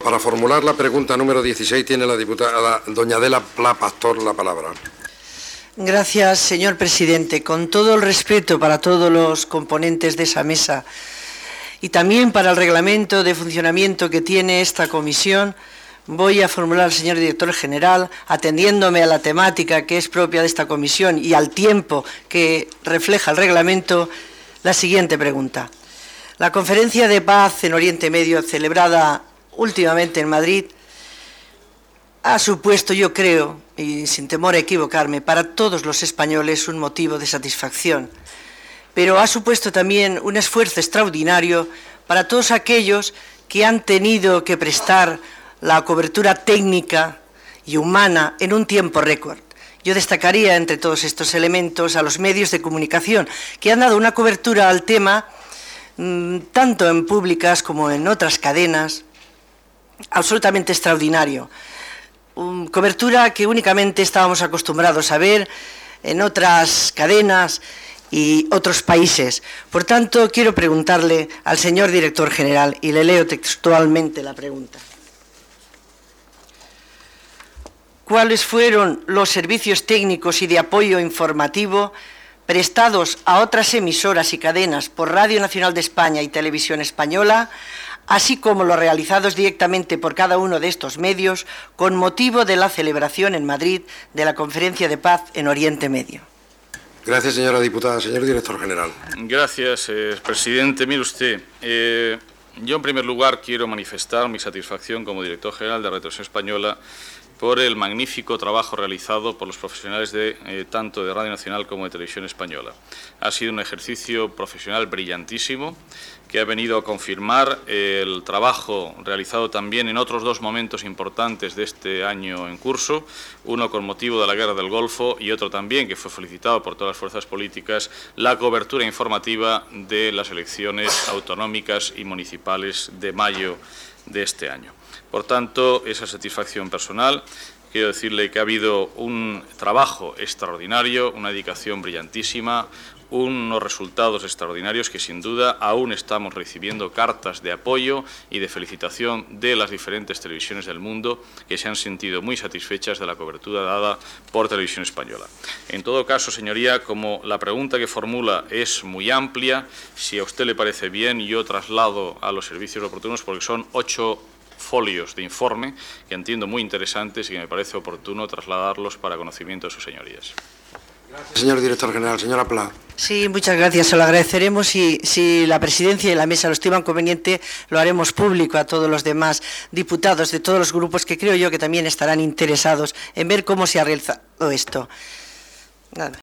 Para formular la pregunta número 16 tiene la diputada doña Adela Pla Pastor la palabra. Gracias, señor presidente. Con todo el respeto para todos los componentes de esa mesa y también para el reglamento de funcionamiento que tiene esta comisión, voy a formular al señor director general, atendiéndome a la temática que es propia de esta comisión y al tiempo que refleja el reglamento, la siguiente pregunta. La conferencia de paz en Oriente Medio, celebrada últimamente en Madrid, ha supuesto, yo creo, y sin temor a equivocarme, para todos los españoles un motivo de satisfacción, pero ha supuesto también un esfuerzo extraordinario para todos aquellos que han tenido que prestar la cobertura técnica y humana en un tiempo récord. Yo destacaría entre todos estos elementos a los medios de comunicación, que han dado una cobertura al tema, tanto en públicas como en otras cadenas, absolutamente extraordinario. Cobertura que únicamente estábamos acostumbrados a ver en otras cadenas y otros países. Por tanto, quiero preguntarle al señor director general, y le leo textualmente la pregunta. ¿Cuáles fueron los servicios técnicos y de apoyo informativo prestados a otras emisoras y cadenas por Radio Nacional de España y Televisión Española, así como los realizados directamente por cada uno de estos medios con motivo de la celebración en Madrid de la Conferencia de Paz en Oriente Medio? Gracias, señora diputada. Señor director general. Gracias, presidente. Mire usted, yo en primer lugar quiero manifestar mi satisfacción como director general de Radio Televisión Española por el magnífico trabajo realizado por los profesionales tanto de Radio Nacional como de Televisión Española. Ha sido un ejercicio profesional brillantísimo que ha venido a confirmar el trabajo realizado también en otros dos momentos importantes de este año en curso, uno con motivo de la Guerra del Golfo y otro también, que fue felicitado por todas las fuerzas políticas, la cobertura informativa de las elecciones autonómicas y municipales de mayo de este año. Por tanto, esa satisfacción personal, quiero decirle que ha habido un trabajo extraordinario, una dedicación brillantísima, unos resultados extraordinarios que sin duda aún estamos recibiendo cartas de apoyo y de felicitación de las diferentes televisiones del mundo que se han sentido muy satisfechas de la cobertura dada por Televisión Española. En todo caso, señoría, como la pregunta que formula es muy amplia, si a usted le parece bien, yo traslado a los servicios oportunos porque son 8 folios de informe que entiendo muy interesantes y que me parece oportuno trasladarlos para conocimiento de sus señorías. Gracias, señor director general. Señora Pla. Sí, muchas gracias. Se lo agradeceremos y si la presidencia y la mesa lo estiman conveniente, lo haremos público a todos los demás diputados de todos los grupos que creo yo que también estarán interesados en ver cómo se ha realizado esto. Nada.